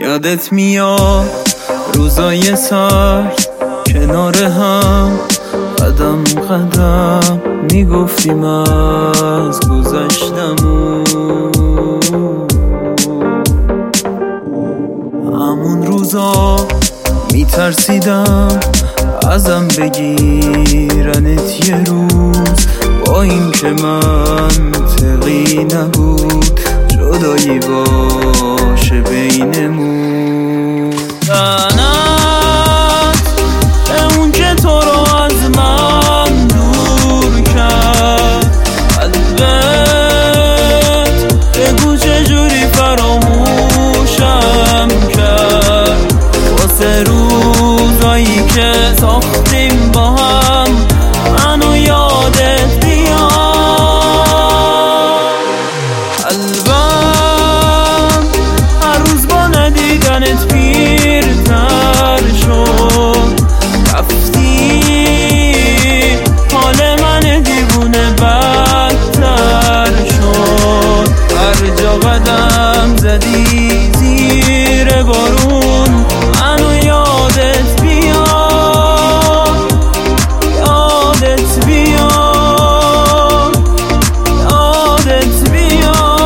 یادت میاد روزای سرد کنار هم قدم قدم میگفتیم از گذشتمون. همون روزا میترسیدم ازم بگیرنت یه روز، با این که منطقی نبود جدایی باشه بینمون. لعنت به اون که تو رو از من دور کرد، قلبت بگو چجوری فراموشم کرد. واسه روزایی که ساختیم با هم منو یادت بیاد. قلبم هر روز با ندیدنت پیرتر شد، رفتی حال من دیوونه بدتر شد. هر جا قدم زدی زیر بارون منو یادت بیاد، یادت بیاد، یادت بیاد.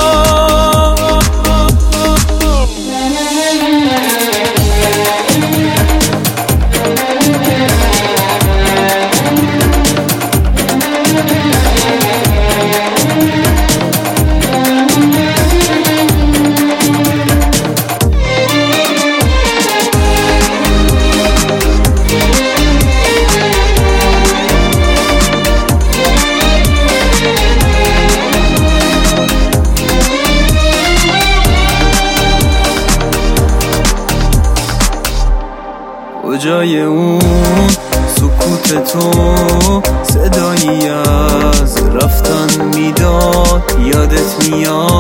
کجای اون سکوت تو صدایی از رفتن میداد؟ یادت میاد